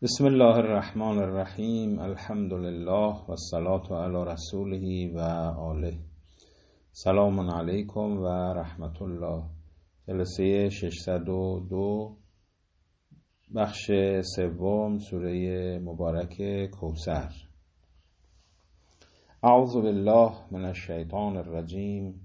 بسم الله الرحمن الرحیم. الحمد لله و الصلاة علی رسوله و آله. سلام علیکم و رحمت الله. جلسه 602 بخش سوم سوره مبارک کوثر. اعوذ بالله من الشیطان الرجیم.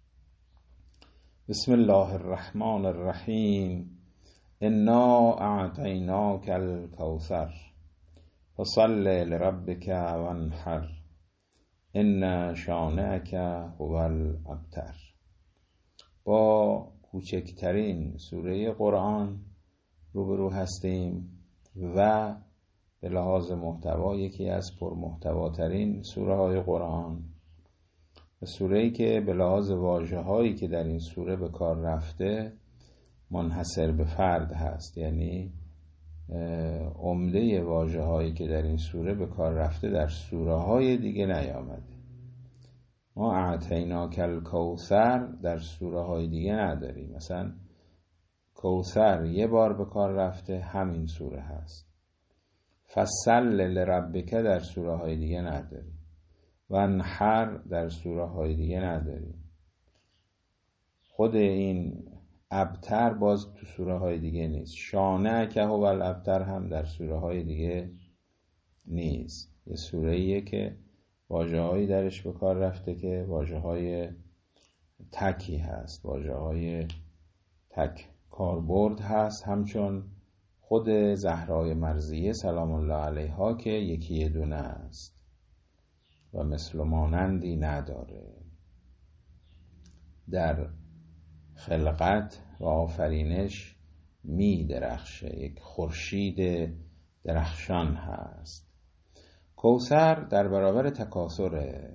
بسم الله الرحمن الرحیم. انا اعطیناک الکوثر فصل لربک وانحر ان شانئک هو الابتر. با کوچکترین سوره قرآن روبرو هستیم و به لحاظ محتوا یکی از پرمحتواترین سوره های قرآن و سوره‌ای که به لحاظ واژه‌هایی که در این سوره به کار رفته منحصر به فرد هست، یعنی عمده واژه‌هایی که در این سوره به کار رفته در سوره‌های دیگه نیامده. ما اعطیناک الکوثر در سوره‌های دیگه نداریم. مثلا کوثر یه بار به کار رفته، همین سوره هست. فصل لربک در سوره‌های دیگه نداریم. وانحر در سوره‌های دیگه نداریم. خود این ابتر باز تو سوره های دیگه نیست. شانئک هو الابتر هم در سوره های دیگه نیست. یه سوره ایه که واژه هایی درش به کار رفته که واژه های تکی هست، واژه های تک کاربرد هست، همچون خود زهرای مرضیه سلام الله علیها که یکی دونه است و مثل مانندی نداره. در خلقت و آفرینش می درخشه، یک خورشید درخشان هست. کوثر در برابر تکاثره.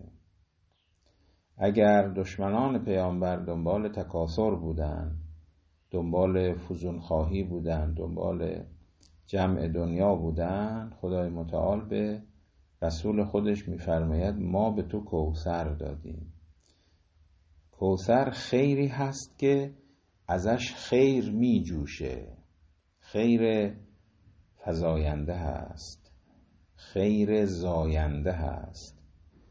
اگر دشمنان پیامبر دنبال تکاثر بودن، دنبال فزون خواهی بودن، دنبال جمع دنیا بودن، خدای متعال به رسول خودش می‌فرماید ما به تو کوثر دادیم. کوثر خیری هست که ازش خیر می جوشه، خیر فزاینده هست، خیر زاینده هست،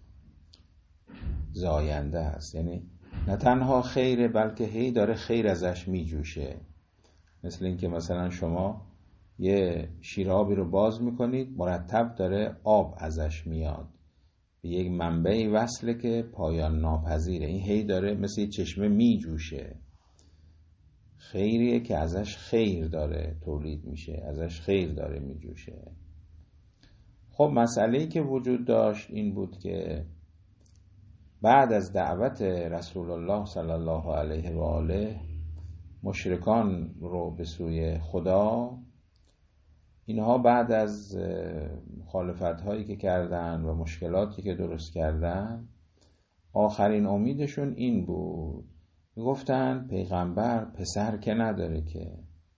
زاینده هست، یعنی نه تنها خیره بلکه هی داره خیر ازش می جوشه. مثل این که مثلا شما یه شیرابی رو باز میکنید، مرتب داره آب ازش میاد، به یک منبعی وصله که پایان ناپذیره. این هی داره مثل یه چشمه می جوشه. خیریه که ازش خیر داره تولید میشه، ازش خیر داره می جوشه. خب مسئله‌ای که وجود داشت این بود که بعد از دعوت رسول الله صلی الله علیه و آله مشرکان رو به سوی خدا، اینها بعد از مخالفت‌هایی که کردن و مشکلاتی که درست کردن، آخرین امیدشون این بود. میگفتن پیغمبر پسر که نداره، که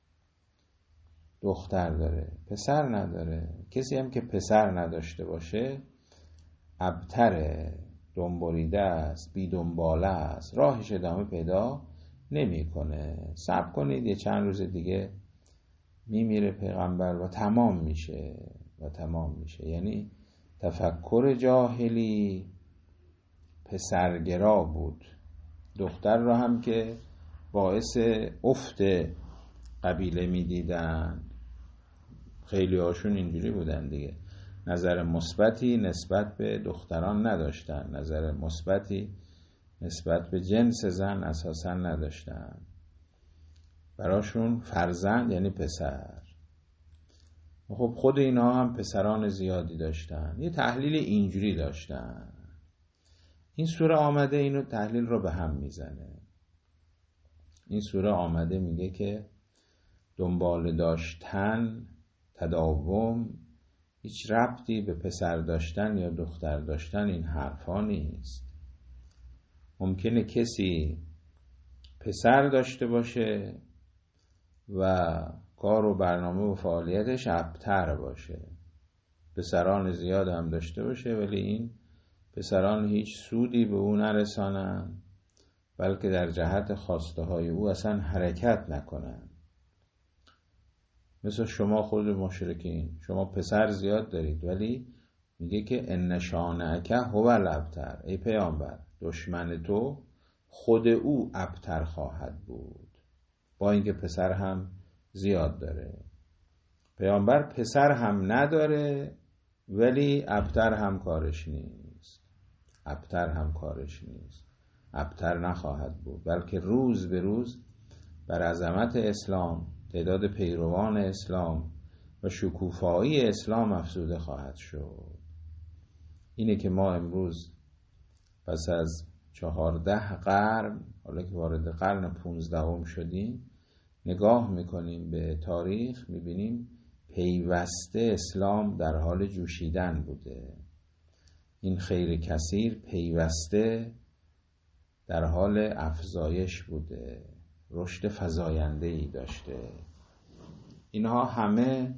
دختر داره، پسر نداره. کسی هم که پسر نداشته باشه ابتره، دنبالیده است، بی دنباله است، راهش ادامه پیدا نمی‌کنه. صبر کنید یه چند روز دیگه میمیره پیغمبر و تمام میشه. یعنی تفکر جاهلی پسرگرا بود. دختر را هم که باعث افت قبیله میدیدن، خیلی هاشون اینجوری بودن دیگه، نظر مثبتی نسبت به دختران نداشتن، نظر مثبتی نسبت به جنس زن اساسا نداشتن. براشون فرزند یعنی پسر. خب خود اینا هم پسران زیادی داشتن، یه تحلیل اینجوری داشتن. این سوره آمده اینو تحلیل رو به هم میزنه. این سوره آمده میگه که دنبال داشتن، تداوم، هیچ ربطی به پسر داشتن یا دختر داشتن این حرفا نیست. ممکنه کسی پسر داشته باشه و کار و برنامه و فعالیتش ابتر باشه، پسران زیاد هم داشته باشه ولی این پسران هیچ سودی به او نرسانن، بلکه در جهت خواسته های او اصلا حرکت نکنن. مثل شما خود مشرکین، شما پسر زیاد دارید ولی میگه که ان شانئک هو الابتر، ای پیامبر دشمن تو خود او ابتر خواهد بود، با اینکه پسر هم زیاد داره. پیامبر پسر هم نداره ولی ابتر هم کارش نیست، ابتر هم کارش نیست، ابتر نخواهد بود، بلکه روز به روز بر عظمت اسلام، تعداد پیروان اسلام و شکوفایی اسلام افزوده خواهد شد. اینه که ما امروز پس از 14 قرن، حالا که وارد قرن 15 شدیم، نگاه میکنیم به تاریخ، میبینیم پیوسته اسلام در حال جوشیدن بوده. این خیر کثیر پیوسته در حال افزایش بوده، رشد فزاینده‌ای داشته. اینها همه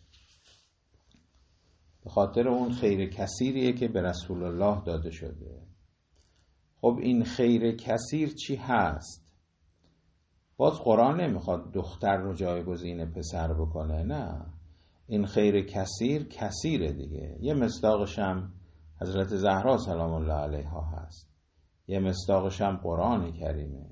به خاطر اون خیر کثیریه که به رسول الله داده شده. خب این خیر کثیر چی هست؟ باز قرآن نمیخواد دختر رو جایگزین پسر بکنه، نه، این خیر کثیر کثیره دیگه. یه مصداقش هم حضرت زهرا سلام الله علیها هست، یه مصداقش هم قرآن کریمه.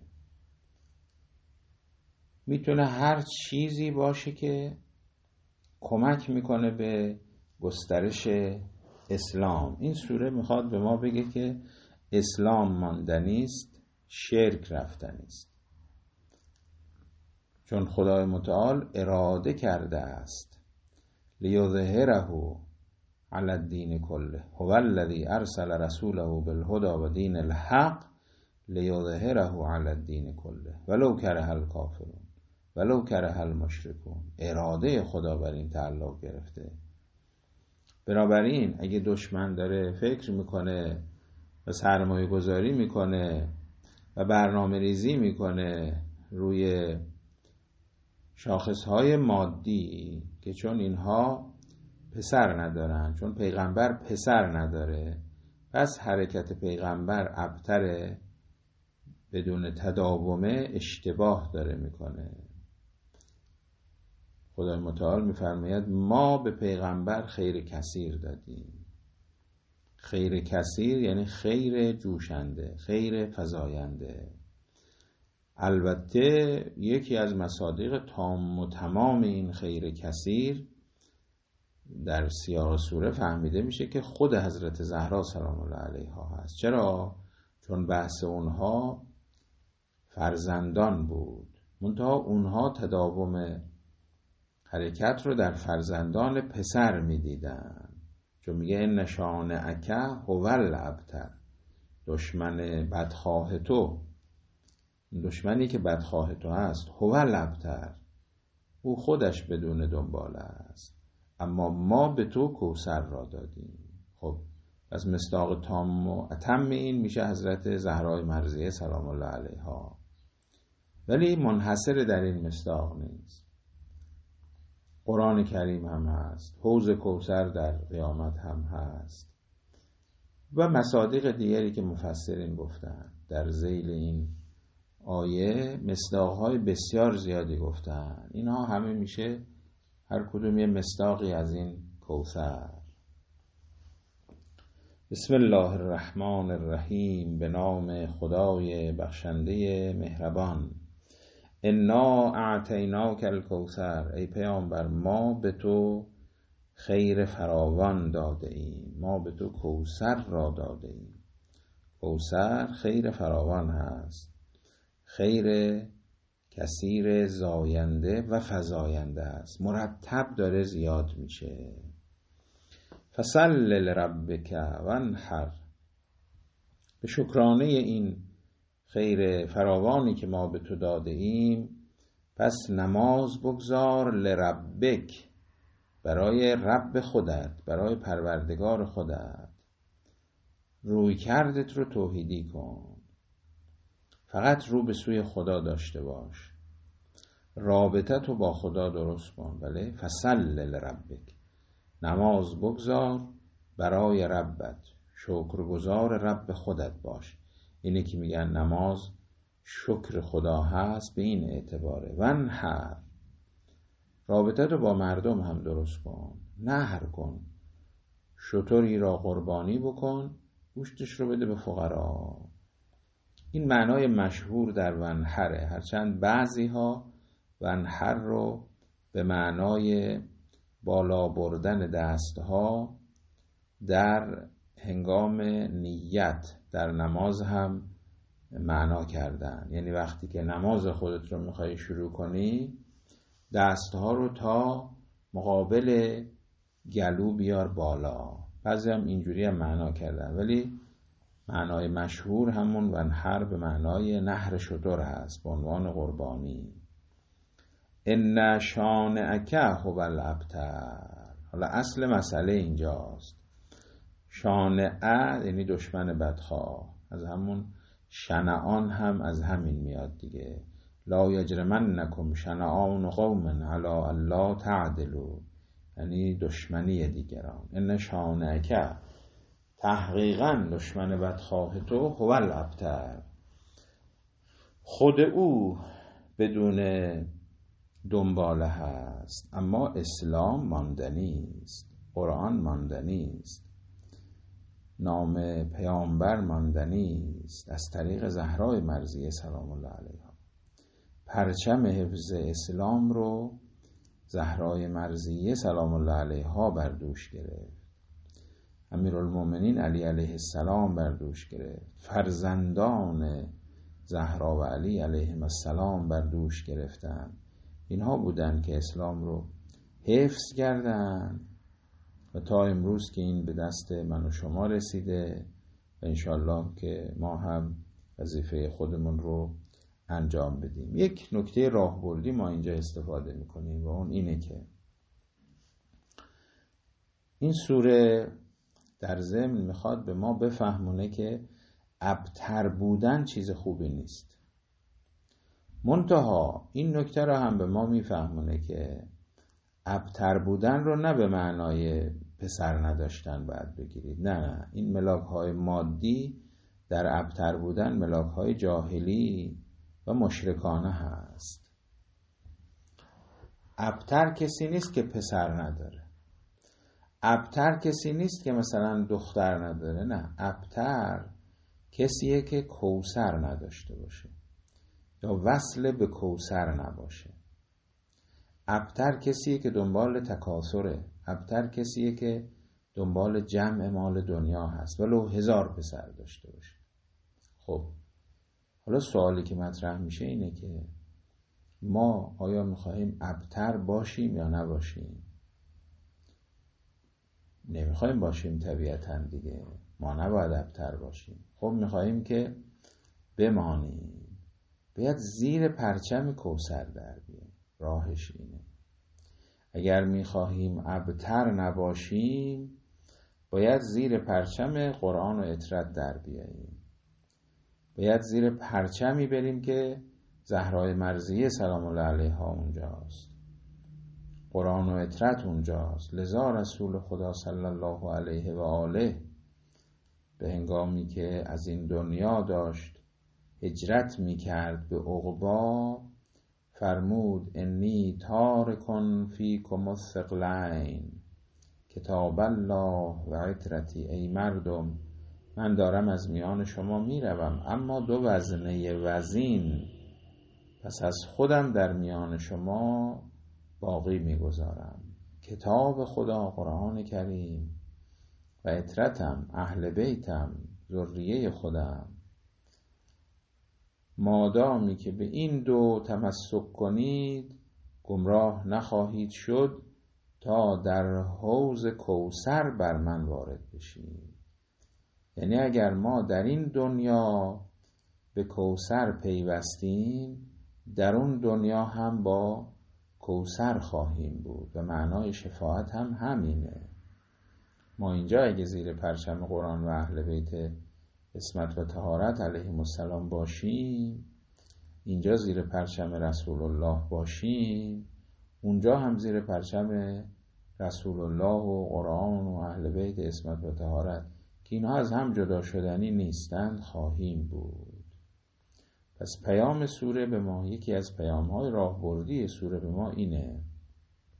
میتونه هر چیزی باشه که کمک میکنه به گسترش اسلام. این سوره میخواد به ما بگه که اسلام ماندنی است، شرک رفتنی است، چون خدای متعال اراده کرده است لیظهره علی الدین کله هو الذی ارسل رسوله بالهدی و دین الحق لیظهره علی الدین کله ولو کره الکافرون ولو کره المشرکون. اراده خدا بر این تعلق گرفته. بنابراین اگه دشمن داره فکر میکنه و سرمایه گذاری میکنه و برنامه ریزی میکنه روی شاخصهای مادی که چون اینها پسر ندارن، چون پیغمبر پسر نداره، پس حرکت پیغمبر ابتر بدون تداومه اشتباه داره میکنه. خدای متعال میفرماید ما به پیغمبر خیر کثیر دادیم. خیر کثیر یعنی خیر جوشنده، خیر فزاینده. البته یکی از مصادیق تام و تمام این خیر کثیر در سیاق سوره فهمیده میشه که خود حضرت زهرا سلام الله علیها هست. چرا؟ چون بحث اونها فرزندان بود، منتها اونها تداوم حرکت رو در فرزندان پسر میدیدن، چون میگه ان شانئک هو الابتر، دشمن بدخواه تو، دشمنی که بدخواه تو هست، هو الابتر، او خودش بدون دنباله است، اما ما به تو کوثر را دادیم. خب از مصداق تام و اتم این میشه حضرت زهرای مرضیه سلام الله علیها، ولی منحصر در این مصداق نیست. قرآن کریم هم هست، حوض کوثر در قیامت هم هست و مصادیق دیگری که مفسرین گفتن در ذیل این آیه مصداقهای بسیار زیادی گفتن. اینها همه میشه هر کدوم یه مصداقی از این کوثر. بسم الله الرحمن الرحیم، به نام خدای بخشنده مهربان. انا اعطیناک الکوثر، ای پیامبر ما به تو خیر فراوان داده ایم، ما به تو کوثر را داده ایم. کوثر خیر فراوان هست، خیر کثیر زاینده و فزاینده است، مرتب داره زیاد میشه. فصل لربک وانحر، به شکرانه این خیر فراوانی که ما به تو داده ایم پس نماز بگذار لربک، برای رب خودت، برای پروردگار خودت. روی کردت رو توحیدی کن، فقط رو به سوی خدا داشته باش، رابطت رو با خدا درست کن. بله، فصل لربک، نماز بگذار برای ربت، شکرگزار رب خودت باش. اینه که میگن نماز شکر خدا هست به این اعتباره. وانحر، رابطه رو با مردم هم درست کن، نحر کن، شتری را قربانی بکن، گوشتش رو بده به فقرا. این معنای مشهور در ونحره، هرچند بعضی ها ونحر رو به معنای بالا بردن دستها در هنگام نیت در نماز هم معنا کردن. یعنی وقتی که نماز خودت رو میخوای شروع کنی، دستها رو تا مقابل گلو بیار بالا. بعضی هم اینجوری هم معنا کردن، ولی معنای مشهور همون ونحر به معنای نحر شتر هست به عنوان قربانی. ان شانئک هو الابتر. حالا اصل مسئله اینجاست. شانئه یعنی دشمن بدخواه، از همون شنعان هم از همین میاد دیگه. لا یجرمنکم شنعان قوم علی الا تعدلوا، یعنی دشمنی دیگران. ان شانئک، تحقیقا دشمن بدخواه تو، هو الابتر، خود او بدون دنباله هست. اما اسلام ماندنی است، قرآن ماندنی است، نام پیامبر ماندنی است از طریق زهرای مرضیه سلام الله علیها. پرچم حفظ اسلام رو زهرای مرضیه سلام الله علیها بر دوش گرفت، امیرالمومنین علی علیه السلام بر دوش گرفت، فرزندان زهرا و علی علیهم السلام بر دوش گرفتن. اینها بودن که اسلام رو حفظ کردن و تا امروز که این به دست من و شما رسیده و انشالله که ما هم وظیفه خودمون رو انجام بدیم. یک نکته راهبردی ما اینجا استفاده میکنیم و اون اینه که این سوره در ضمن میخواد به ما بفهمونه که ابتر بودن چیز خوبی نیست. منتها این نکته رو هم به ما میفهمونه که ابتر بودن رو نه به معنای پسر نداشتن باید بگیرید، نه، این ملاک‌های مادی در ابتر بودن ملاک‌های جاهلی و مشرکانه هست. ابتر کسی نیست که پسر نداره، ابتر کسی نیست که مثلا دختر نداره، نه، ابتر کسیه که کوثر نداشته باشه یا وصل به کوثر نباشه. ابتر کسیه که دنبال تکاثره، ابتر کسیه که دنبال جمع مال دنیا هست ولو 1000 پسر داشته باشه. خب حالا سوالی که مطرح میشه اینه که ما آیا میخواهیم ابتر باشیم یا نباشیم؟ نمیخوایم باشیم طبیعتاً دیگه، ما نباید ابتر باشیم. خب میخواهیم که بمانیم، باید زیر پرچم کوثر در بیاییم. راهش اینه. اگر میخواهیم ابتر نباشیم باید زیر پرچم قرآن و اطرت در بیاییم، باید زیر پرچمی بریم که زهرای مرضیه سلام الله علیها اونجاست، قرآن و اطرت اونجاست. لذا رسول خدا صلی الله علیه و آله به هنگامی که از این دنیا داشت هجرت میکرد به عقبی فرمود انی تارکن فیکم الثقلین کتاب الله و عترتی. ای مردم، من دارم از میان شما میروم اما 2 وزنه وزین پس از خودم در میان شما باقی میگذارم، کتاب خدا قرآن کریم و عترتم اهل بیتم ذریه خودم. مادامی که به این 2 تمسک کنید گمراه نخواهید شد تا در حوض کوثر بر من وارد بشید. یعنی اگر ما در این دنیا به کوثر پیوستیم در اون دنیا هم با کوثر خواهیم بود و معنای شفاعت هم همینه. ما اینجا اگه زیر پرچم قرآن و اهل بیت عصمت و طهارت علیهم السلام باشیم، اینجا زیر پرچم رسول الله باشیم، اونجا هم زیر پرچم رسول الله و قرآن و اهل بیت عصمت و طهارت که اینها از هم جدا شدنی نیستند خواهیم بود. پس پیام سوره به ما، یکی از پیام‌های راهبردی سوره به ما اینه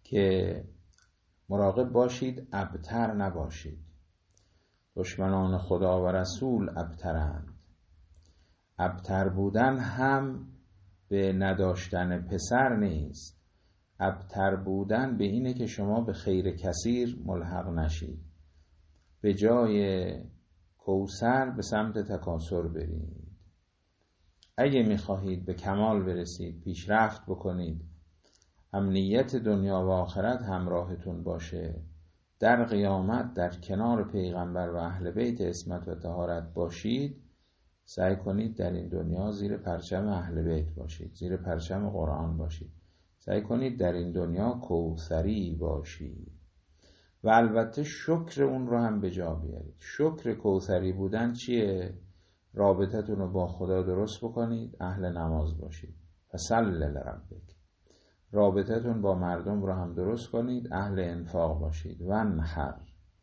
که مراقب باشید ابتر نباشید. دشمنان خدا و رسول ابترند. ابتر بودن هم به نداشتن پسر نیست. ابتر بودن به اینه که شما به خیر کثیر ملحق نشید، به جای کوثر به سمت تکاثر برید. اگه میخواهید به کمال برسید، پیشرفت بکنید، امنیت دنیا و آخرت همراهتون باشه، در قیامت در کنار پیغمبر و اهل بیت عصمت و طهارت باشید، سعی کنید در این دنیا زیر پرچم اهل بیت باشید، زیر پرچم قرآن باشید. سعی کنید در این دنیا کوثری باشید و البته شکر اون رو هم به جا بیارید. شکر کوثری بودن چیه؟ رابطتون رو با خدا درست بکنید، اهل نماز باشید. فصل لربک. رابطتون با مردم رو هم درست کنید، اهل انفاق باشید. وانحر.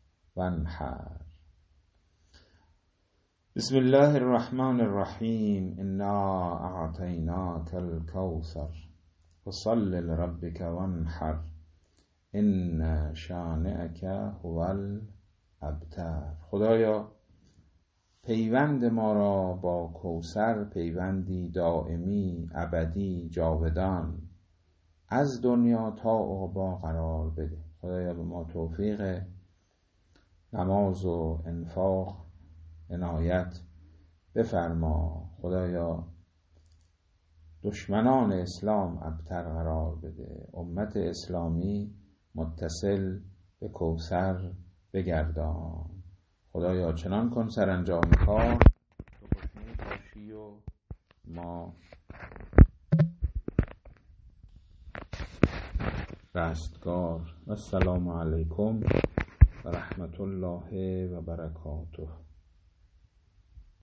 بسم الله الرحمن الرحیم. انا اعطیناک الکوثر فصل لربک وانحر ان شانئک هو الابتر. خدایا پیوند ما را با کوثر پیوندی دائمی، ابدی، جاودان از دنیا تا عقبی قرار بده. خدایا به ما توفیق نماز و انفاق عنایت بفرما. خدایا دشمنان اسلام ابتر قرار بده، امت اسلامی متصل به کوثر بگردان. خدایا چنان کن سرانجام کار تو خوشنود باشی و ما رستگار. السلام علیکم و رحمت الله و برکاته.